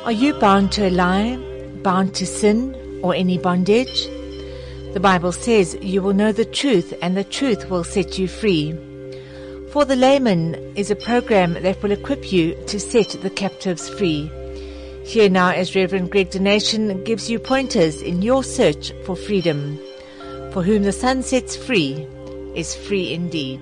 Are you bound to a lie, bound to sin, or any bondage? The Bible says you will know the truth, and the truth will set you free. For the Layman is a program that will equip you to set the captives free. Here now as Reverend Greg Donation gives you pointers in your search for freedom. For whom the Son sets free is free indeed.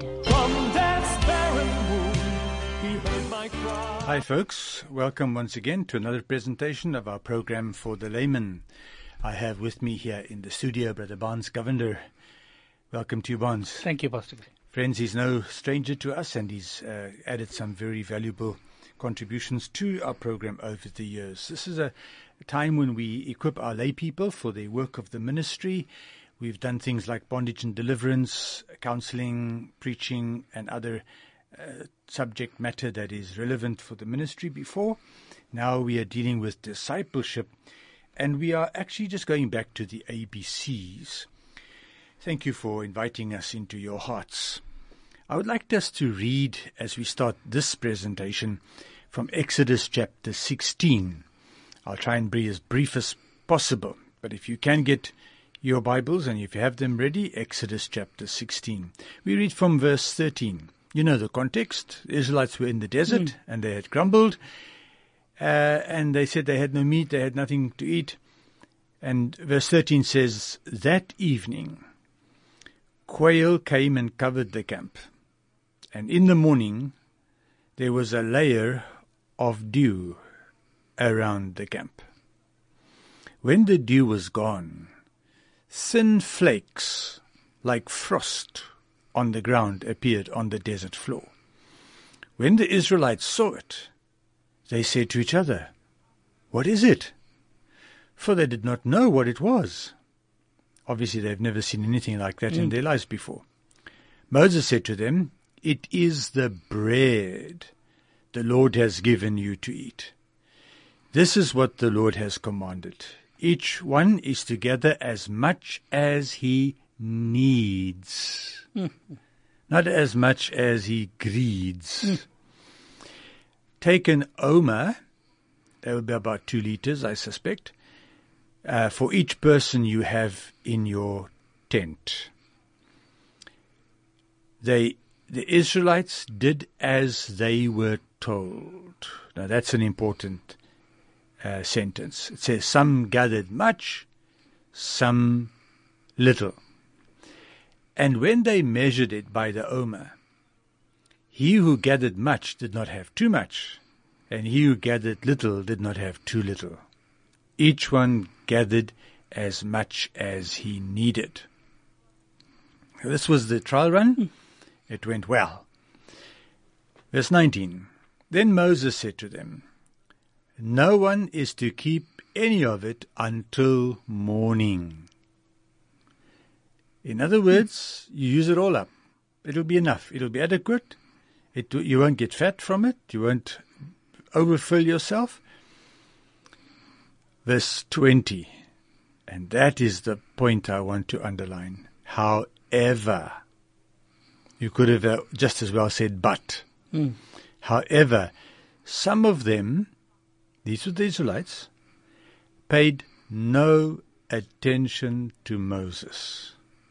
Hi folks, welcome once again to another presentation of our program For the Layman. I have with me here in the studio Brother Barnes Govender. Welcome to you, Barnes. Thank you, Pastor. Friends, he's no stranger to us, and he's added some very valuable contributions to our program over the years. This is a time when we equip our lay people for their work of the ministry. We've done things like bondage and deliverance, counseling, preaching, and other subject matter that is relevant for the ministry before. Now we are dealing with discipleship, and we are actually just going back to the ABCs. Thank you for inviting us into your hearts. I would like us to read, as we start this presentation, from Exodus chapter 16. I'll try and be as brief as possible, but if you can get your Bibles and if you have them ready, Exodus chapter 16. We read from verse 13. You know the context. The Israelites were in the desert and they had grumbled, and they said they had no meat, they had nothing to eat. And verse 13 says, that evening quail came and covered the camp, and in the morning there was a layer of dew around the camp. When the dew was gone, thin flakes like frost on the ground appeared on the desert floor. When the Israelites saw it, they said to each other, what is it? For they did not know what it was. Obviously, they've never seen anything like that in their lives before. Moses said to them, it is the bread the Lord has given you to eat. This is what the Lord has commanded. Each one is to gather as much as he needs. Not as much as he greeds. Take an omer, that will be about 2 liters, I suspect, for each person you have in your tent. The Israelites did as they were told. Now that's an important sentence. It says some gathered much, some little. And when they measured it by the omer, he who gathered much did not have too much, and he who gathered little did not have too little. Each one gathered as much as he needed. This was the trial run. It went well. Verse 19. Then Moses said to them, no one is to keep any of it until morning. In other words, you use it all up. It'll be enough. It'll be adequate. You won't get fat from it. You won't overfill yourself. Verse 20, and that is the point I want to underline. However, you could have just as well said but. However, some of them, these were the Israelites, paid no attention to Moses.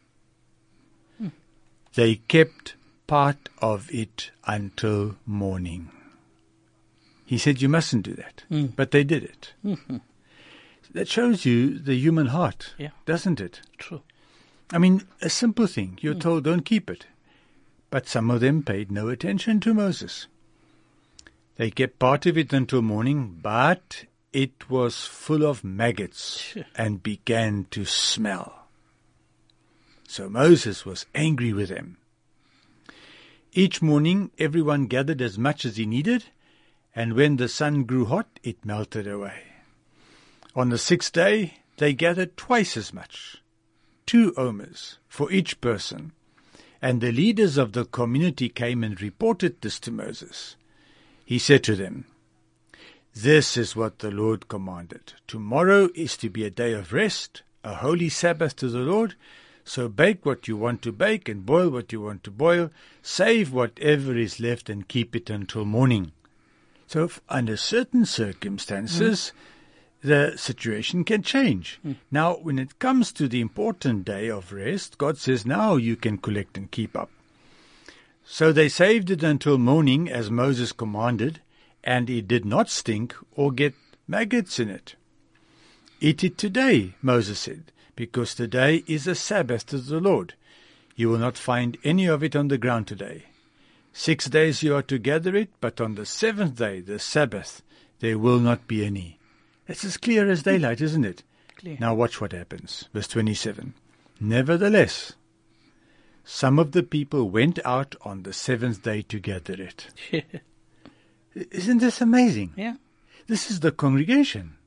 They kept part of it until morning. He said you mustn't do that, but they did it. That shows you the human heart, doesn't it? True. I mean, a simple thing. You're told don't keep it. But some of them paid no attention to Moses. They kept part of it until morning, but it was full of maggots and began to smell. So Moses was angry with them. Each morning, everyone gathered as much as he needed, and when the sun grew hot, it melted away. On the 6th day, they gathered twice as much, 2 omers for each person, and the leaders of the community came and reported this to Moses. He said to them, this is what the Lord commanded. Tomorrow is to be a day of rest, a holy Sabbath to the Lord. So bake what you want to bake and boil what you want to boil. Save whatever is left and keep it until morning. So under certain circumstances, the situation can change. Now, when it comes to the important day of rest, God says, now you can collect and keep up. So they saved it until morning, as Moses commanded, and it did not stink or get maggots in it. Eat it today, Moses said, because today is a Sabbath to the Lord. You will not find any of it on the ground today. 6 days you are to gather it, but on the 7th day, the Sabbath, there will not be any. It's as clear as daylight, isn't it? Clear. Now watch what happens. Verse 27. Nevertheless, some of the people went out on the 7th day to gather it. Isn't this amazing? Yeah. This is the congregation.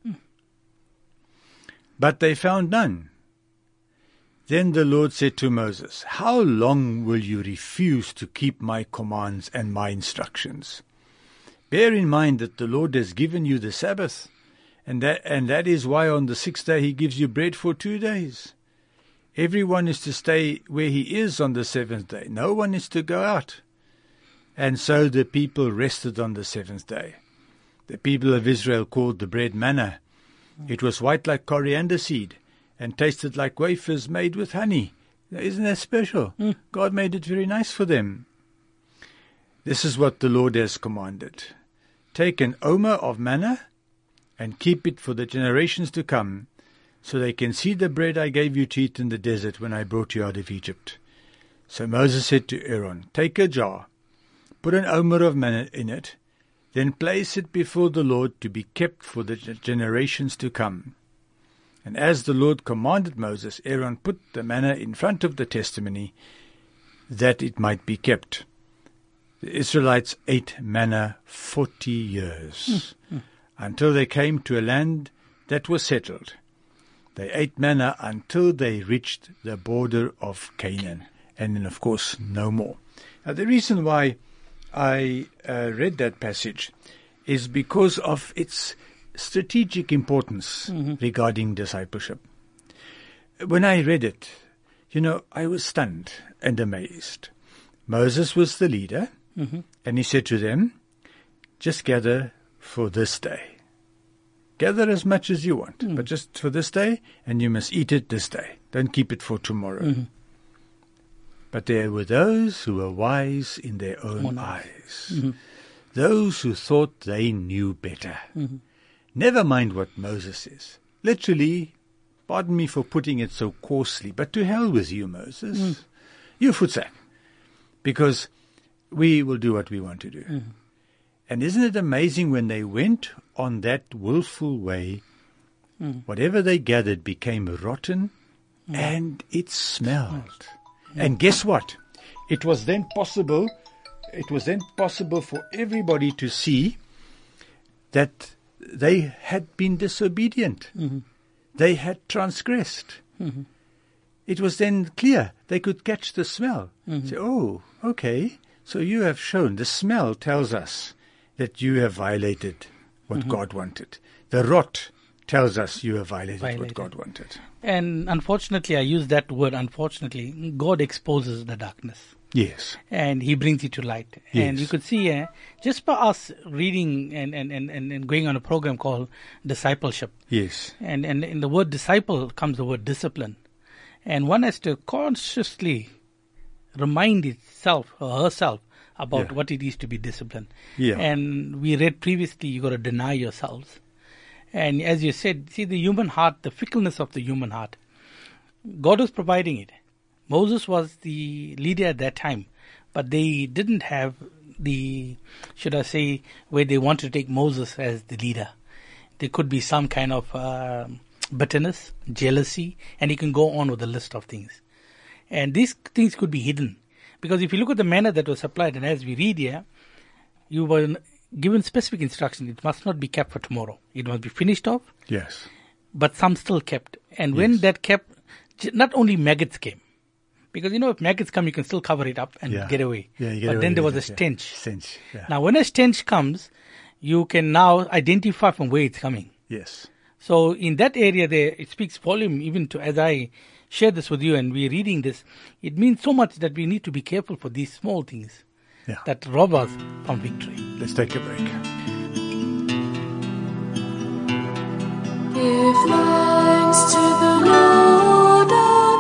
But they found none. Then the Lord said to Moses, how long will you refuse to keep my commands and my instructions? Bear in mind that the Lord has given you the Sabbath, and that is why on the 6th day he gives you bread for 2 days. Everyone is to stay where he is on the 7th day. No one is to go out. And so the people rested on the 7th day. The people of Israel called the bread manna. It was white like coriander seed and tasted like wafers made with honey. Isn't that special? God made it very nice for them. This is what the Lord has commanded. Take an omer of manna and keep it for the generations to come, so they can see the bread I gave you to eat in the desert when I brought you out of Egypt. So Moses said to Aaron, take a jar, put an omer of manna in it, then place it before the Lord to be kept for the generations to come. And as the Lord commanded Moses, Aaron put the manna in front of the testimony, that it might be kept. The Israelites ate manna 40 years, until they came to a land that was settled. They ate manna until they reached the border of Canaan, and then, of course, no more. Now, the reason why I read that passage is because of its strategic importance regarding discipleship. When I read it, I was stunned and amazed. Moses was the leader, and he said to them, just gather for this day. Gather as much as you want, but just for this day, and you must eat it this day. Don't keep it for tomorrow. But there were those who were wise in their own eyes. Those who thought they knew better. Never mind what Moses says. Literally, pardon me for putting it so coarsely, but to hell with you, Moses. You footsack. Because we will do what we want to do. And isn't it amazing when they went on that willful way, whatever they gathered became rotten and it smelled. And guess what? It was then possible for everybody to see that they had been disobedient. They had transgressed. It was then clear. They could catch the smell. Say, oh, okay. So you have shown. The smell tells us that you have violated what God wanted. The rot tells us you have violated what God wanted. And unfortunately, I use that word unfortunately, God exposes the darkness. Yes. And he brings it to light. Yes. And you could see, just by us reading and going on a program called Discipleship. Yes. And in the word disciple comes the word discipline. And one has to consciously remind itself or herself about what it is to be disciplined. Yeah. And we read previously, you got to deny yourselves. And as you said, see the human heart, the fickleness of the human heart. God was providing it. Moses was the leader at that time, but they didn't have the, should I say, where they wanted to take Moses as the leader. There could be some kind of bitterness, jealousy, and you can go on with a list of things. And these things could be hidden. Because if you look at the manner that was supplied, and as we read here, you were given specific instruction. It must not be kept for tomorrow. It must be finished off. Yes. But some still kept. And when that kept, not only maggots came. Because, if maggots come, you can still cover it up and get away. Yeah, you get but away then there was with a it, stench. Stench, yeah. Now, when a stench comes, you can now identify from where it's coming. Yes. So in that area there, it speaks volume even to, as I share this with you and we're reading this, it means so much that we need to be careful for these small things that rob us from victory. Let's take a break. Give thanks to the Lord our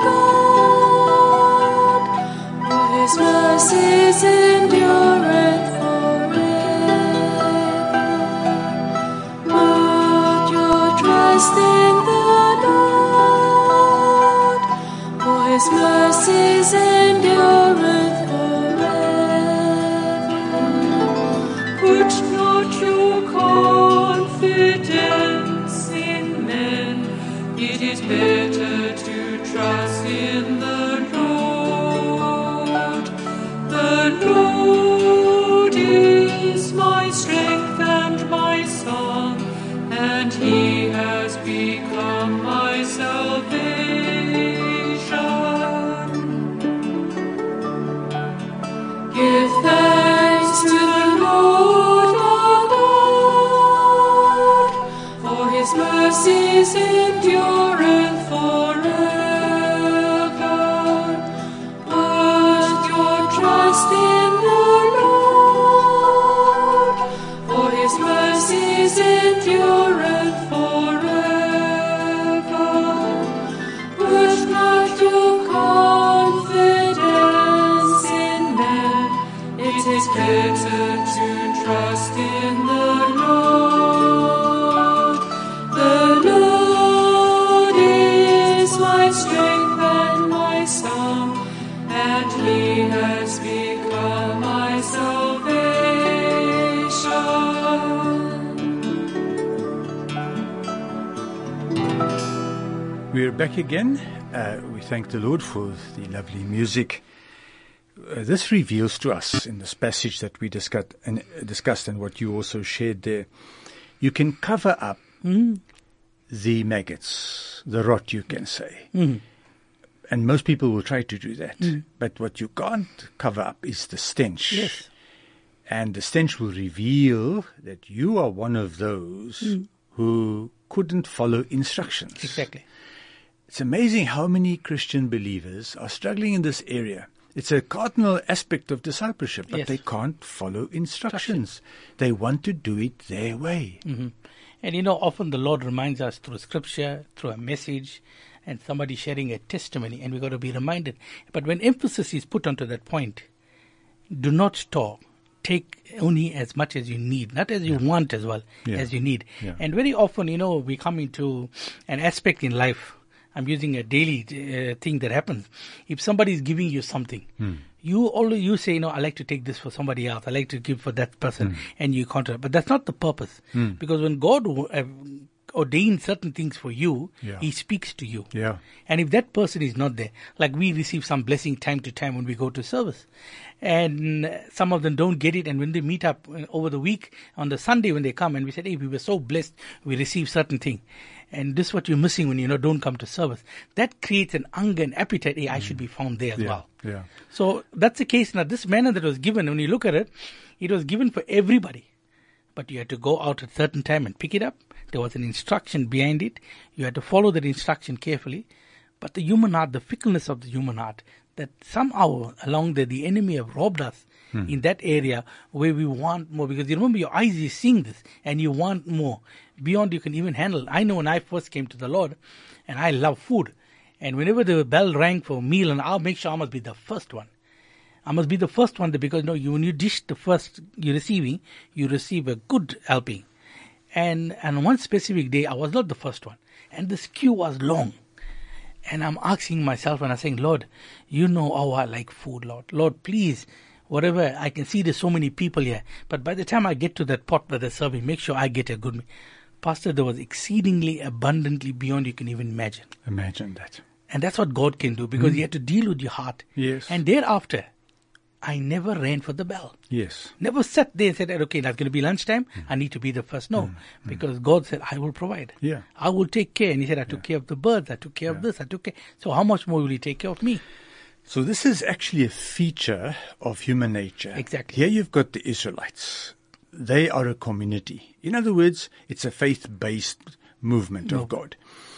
God, for his mercies endureth forever. Put your trust in the Lord, for his mercies endureth forever. Put not your confidence in men, it is better to trust in the Lord. The Lord is my strength and my song, and he has become my salvation. Give thanks to the Lord our God, for his mercies endureth forever. Put your trust in the Lord, for his mercies endureth forever. Put not your confidence in men, it is better to trust in the Lord. The Lord is my strength and my song, and he has become my salvation. We're back again. We thank the Lord for the lovely music. This reveals to us in this passage that we discussed and what you also shared there. You can cover up the maggots, the rot, you can say. And most people will try to do that. But what you can't cover up is the stench. Yes. And the stench will reveal that you are one of those who couldn't follow instructions. Exactly. It's amazing how many Christian believers are struggling in this area. It's a cardinal aspect of discipleship, but Yes. they can't follow instructions. They want to do it their way. And you know, often the Lord reminds us through scripture, through a message, and somebody sharing a testimony, and we've got to be reminded. But when emphasis is put onto that point, do not store. Take only as much as you need, not as you want as well, as you need. Yeah. And very often, you know, we come into an aspect in life. I'm using a daily thing that happens. If somebody is giving you something, you say, you know, I like to take this for somebody else. I like to give for that person, and you counter. But that's not the purpose, because when God ordains certain things for you, He speaks to you. Yeah. And if that person is not there, like we receive some blessing time to time when we go to service, and some of them don't get it, and when they meet up over the week on the Sunday when they come, and we said, hey, we were so blessed, we received certain thing. And this is what you're missing when you don't come to service. That creates an hunger and appetite. Hey, I should be found there as well. Yeah. So that's the case now. This manna that was given, when you look at it, it was given for everybody. But you had to go out at a certain time and pick it up. There was an instruction behind it. You had to follow that instruction carefully. But the human heart, the fickleness of the human heart, that somehow along there the enemy have robbed us in that area where we want more. Because you remember, your eyes is seeing this and you want more beyond you can even handle. I know when I first came to the Lord, and I love food, and whenever the bell rang for a meal, and I'll make sure I must be the first one. I must be the first one, because when you dish the first you're receiving, you receive a good helping. And on one specific day, I was not the first one, and this queue was long. And I'm asking myself, and I'm saying, Lord, you know how I like food, Lord. Lord, please, whatever, I can see there's so many people here, but by the time I get to that pot where they're serving, make sure I get a good meal. Pastor, there was exceedingly abundantly beyond you can even imagine. Imagine that. And that's what God can do, because He had to deal with your heart. Yes. And thereafter, I never ran for the bell. Yes. Never sat there and said, okay, that's going to be lunchtime. I need to be the first. No, because God said, I will provide. Yeah. I will take care. And He said, I took care of the birds. I took care of this. I took care. So how much more will He take care of me? So this is actually a feature of human nature. Exactly. Here you've got the Israelites. They are a community. In other words, it's a faith-based movement of God.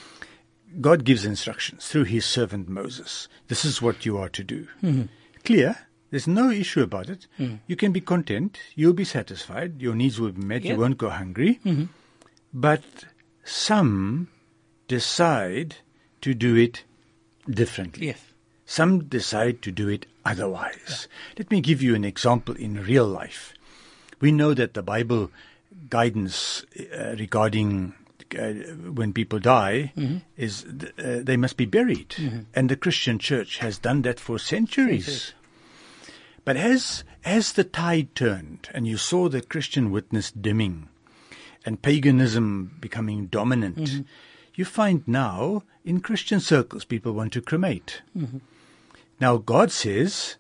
God gives instructions through His servant Moses. This is what you are to do. Clear. There's no issue about it. You can be content. You'll be satisfied. Your needs will be met. Yeah. You won't go hungry. But some decide to do it differently. Yes. Some decide to do it otherwise. Let me give you an example in real life. We know that the Bible guidance regarding when people die is they must be buried. And the Christian church has done that for centuries. But as the tide turned and you saw the Christian witness dimming and paganism becoming dominant, you find now in Christian circles people want to cremate. Now God says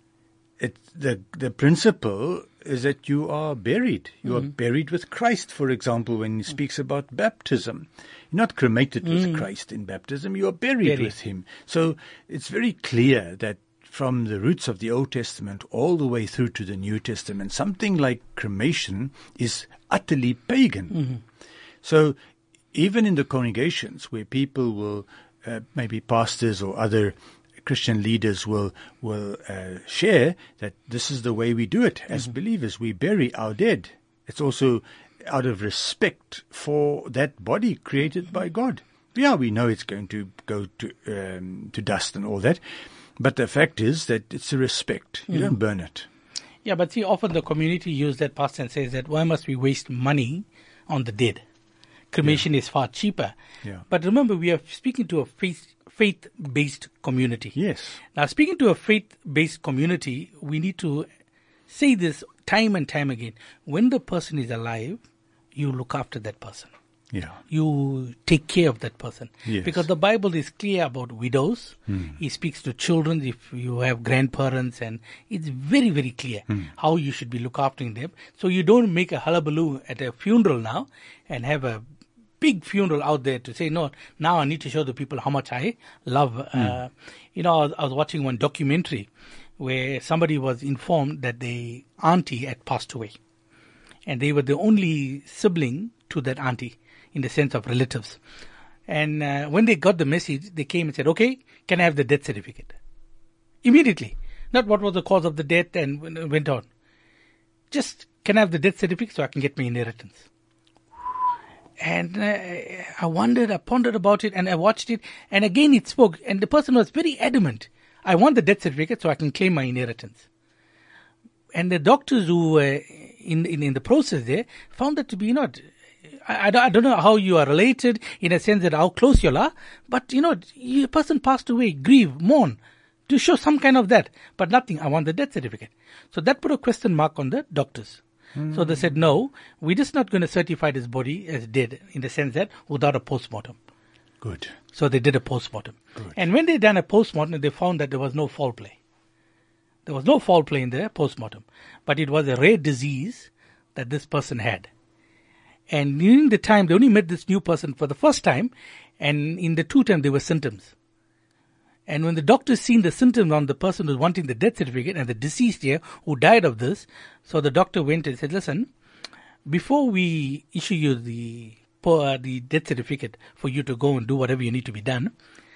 the principle is that you are buried. You are buried with Christ, for example, when he speaks about baptism. You're not cremated with Christ in baptism, you are buried with him. So it's very clear that from the roots of the Old Testament all the way through to the New Testament, something like cremation is utterly pagan. So even in the congregations where people will, maybe pastors or other Christian leaders will share that this is the way we do it as believers. We bury our dead. It's also out of respect for that body created by God. Yeah, we know it's going to go to dust and all that, but the fact is that it's a respect. You don't burn it. Yeah, but see, often the community use that past and says that why must we waste money on the dead? Cremation is far cheaper. Yeah. But remember, we are speaking to a faith-based community. Yes. Now, speaking to a faith-based community, we need to say this time and time again. When the person is alive, you look after that person. Yeah. You take care of that person. Yes. Because the Bible is clear about widows. He speaks to children if you have grandparents, and it's very, very clear how you should be look after them. So you don't make a hullabaloo at a funeral now and have a big funeral out there to say, no, now I need to show the people how much I love. I was watching one documentary where somebody was informed that their auntie had passed away. And they were the only sibling to that auntie in the sense of relatives. And when they got the message, they came and said, okay, can I have the death certificate? Immediately. Not what was the cause of the death and went on. Just, can I have the death certificate so I can get my inheritance? And I wondered, I pondered about it, and I watched it, and again it spoke, and the person was very adamant. I want the death certificate so I can claim my inheritance. And the doctors who were in the process there found that to be not. I don't know how you are related in a sense that how close you are, but a person passed away, grieve, mourn, to show some kind of that, but nothing. I want the death certificate. So that put a question mark on the doctors. So they said, no, we're just not going to certify this body as dead in the sense that without a postmortem. Good. So they did a postmortem. Good. And when they done a postmortem, they found that there was no foul play. There was no foul play in the postmortem, but it was a rare disease that this person had. And during the time, they only met this new person for the first time, and in the 2 times there were symptoms. And when the doctors seen the symptoms on the person who was wanting the death certificate and the deceased here who died of this, so the doctor went and said, listen, before we issue you the death certificate for you to go and do whatever you need to be done,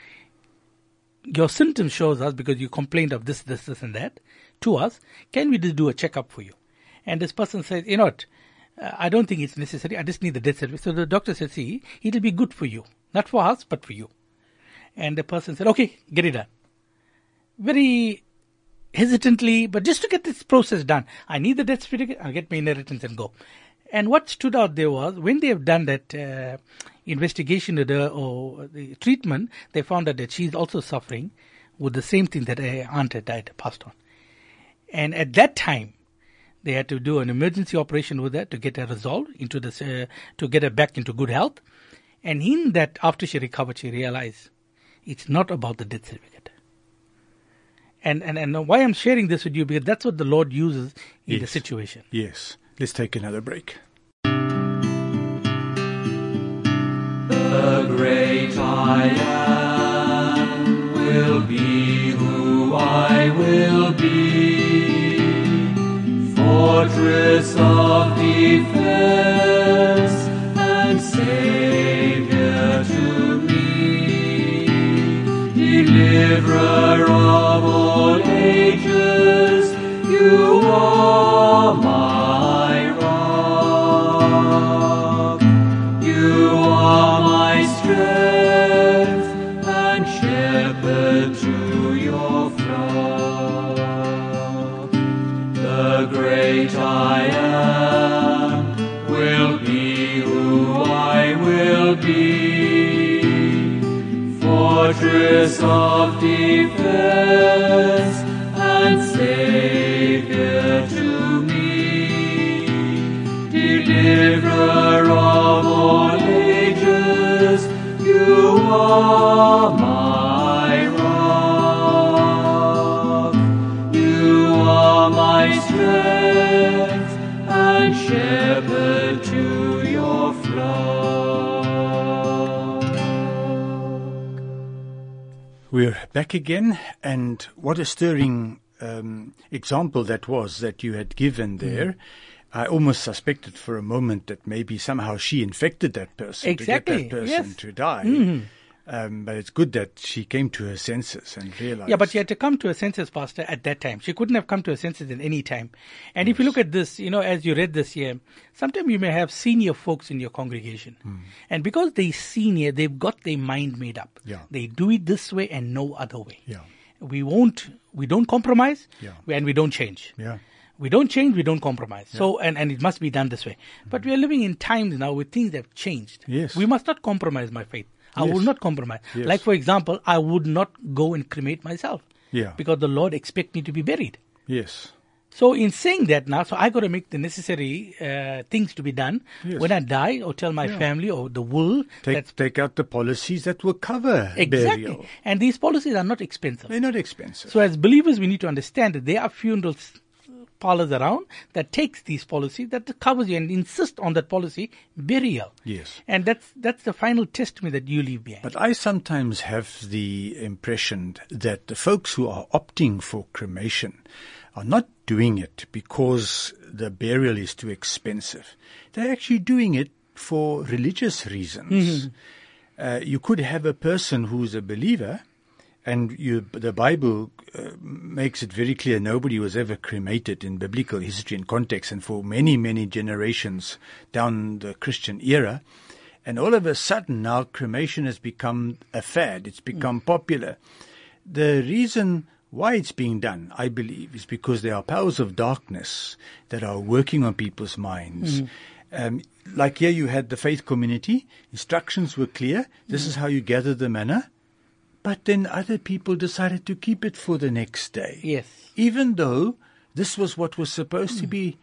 your symptoms shows us, because you complained of this, and that, to us, can we just do a checkup for you? And this person said, I don't think it's necessary, I just need the death certificate. So the doctor said, see, it'll be good for you. Not for us, but for you. And the person said, okay, get it done. Very hesitantly, but just to get this process done. I need the death certificate, I'll get my inheritance and go. And what stood out there was, when they have done that investigation or the treatment, they found out that she's also suffering with the same thing that her aunt had died, passed on. And at that time, they had to do an emergency operation with her to get her resolved into this, to get her back into good health. And in that, after she recovered, she realized it's not about the death certificate. And why I'm sharing this with you, because that's what the Lord uses in the situation. Yes. Let's take another break. The great I am will be who I will be, fortress of defense and Savior to me, deliverer of all ages, you are my rock, you are my strength. fortress of defense and Savior to me, deliverer of all ages, you are my rock, you are my strength and shepherd to your flock. We're back again, and what a stirring example that was that you had given there. I almost suspected for a moment that maybe somehow she infected that person Exactly, to get that person yes. to die. But it's good that she came to her senses and realized. Yeah, but she had to come to her senses, Pastor, at that time. She couldn't have come to her senses at any time. And if you look at this, as you read this here, sometimes you may have senior folks in your congregation. And because they're senior, they've got their mind made up. Yeah. They do it this way and no other way. Yeah. We don't compromise, Yeah. and we don't change. Yeah. We don't change, we don't compromise. So, and it must be done this way. But we are living in times now where things have changed. Yes. We must not compromise my faith. I Yes. will not compromise. Yes. Like, for example, I would not go and cremate myself. Yeah. Because the Lord expects me to be buried. Yes. So in saying that now, so I got to make the necessary things to be done. Yes. When I die, or tell my family or the will. Take out the policies that will cover Exactly. burial. And these policies are not expensive. They're not expensive. So as believers, we need to understand that there are funeral parlors around that takes these policies, that covers you and insist on that policy, burial. Yes. And that's the final testimony that you leave behind. But I sometimes have the impression that the folks who are opting for cremation are not doing it because the burial is too expensive. They're actually doing it for religious reasons. You could have a person who's a believer, and the Bible makes it very clear nobody was ever cremated in biblical history and context, and for many, many generations down the Christian era. And all of a sudden now cremation has become a fad. It's become popular. The reason why it's being done, I believe, is because there are powers of darkness that are working on people's minds. Like here you had the faith community. Instructions were clear. This is how you gather the manna. But then other people decided to keep it for the next day. Yes. Even though this was what was supposed to be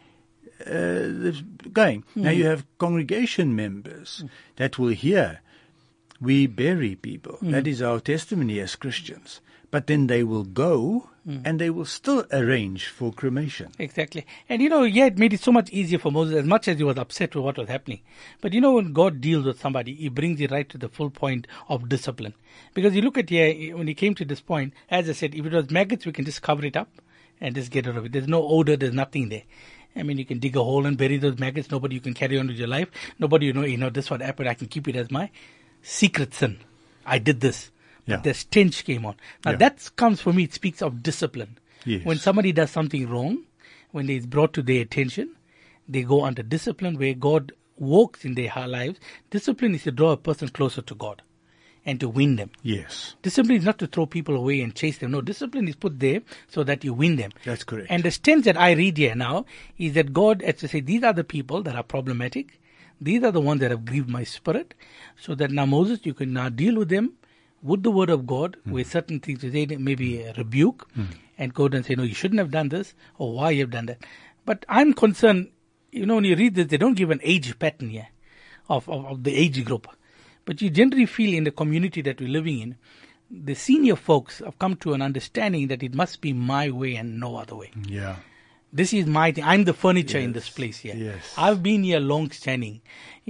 going. Now you have congregation members that will hear, we bury people. That is our testimony as Christians. But then they will go and they will still arrange for cremation. Exactly. And it made it so much easier for Moses, as much as he was upset with what was happening. But when God deals with somebody, he brings it right to the full point of discipline. Because you look at here, when he came to this point, as I said, if it was maggots, we can just cover it up and just get rid of it. There's no odor, there's nothing there. I mean, you can dig a hole and bury those maggots. Nobody, you can carry on with your life. Nobody, this what happened. I can keep it as my secret sin. I did this. Yeah. But the stench came on. Now that comes for me, it speaks of discipline. Yes. When somebody does something wrong, when it's brought to their attention, they go under discipline where God works in their lives. Discipline is to draw a person closer to God and to win them. Yes. Discipline is not to throw people away and chase them. No, discipline is put there so that you win them. That's correct. And the stench that I read here now is that God has to say, these are the people that are problematic. These are the ones that have grieved my spirit. So that now, Moses, you can now deal with them with the word of God, with certain things, maybe a rebuke, and go and say, no, you shouldn't have done this, or why you have done that. But I'm concerned, when you read this, they don't give an age pattern here of the age group. But you generally feel in the community that we're living in, the senior folks have come to an understanding that it must be my way and no other way. Yeah. This is my thing. I'm the furniture in this place here. Yes. I've been here long standing.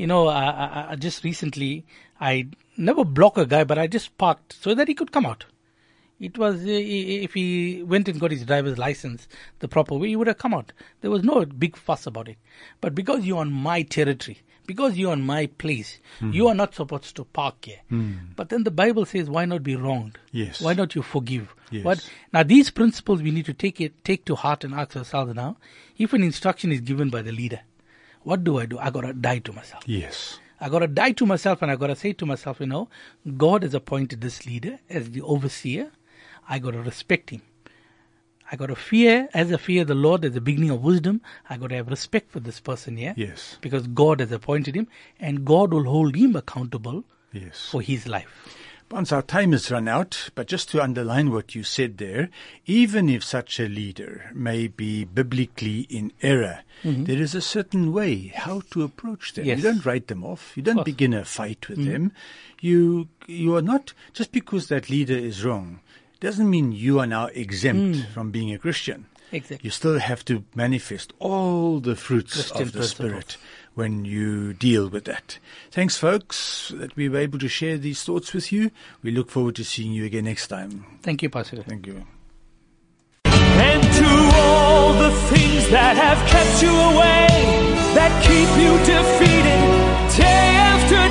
I just recently, I never block a guy, but I just parked so that he could come out. It was, if he went and got his driver's license the proper way, he would have come out. There was no big fuss about it. But because you're on my territory, because you're on my place, you are not supposed to park here. But then the Bible says, why not be wronged? Yes. Why not you forgive? Yes. Now these principles we need to take to heart and ask ourselves now, if an instruction is given by the leader, what do? I got to die to myself. Yes. I got to die to myself, and I got to say to myself, God has appointed this leader as the overseer. I got to respect him. I got to fear, as I fear the Lord, as the beginning of wisdom. I got to have respect for this person here. Yes. Because God has appointed him, and God will hold him accountable Yes. for his life. Once our time has run out, but just to underline what you said there, even if such a leader may be biblically in error, there is a certain way how to approach them. Yes. You don't write them off. You don't begin a fight with them. You are not, just because that leader is wrong, doesn't mean you are now exempt from being a Christian. Exactly. You still have to manifest all the fruits Christian of the principles. Spirit when you deal with that. Thanks, folks, that we were able to share these thoughts with you. We look forward to seeing you again next time. Thank you, Pastor. Thank you. And to all the things that have kept you away, that keep you defeated day after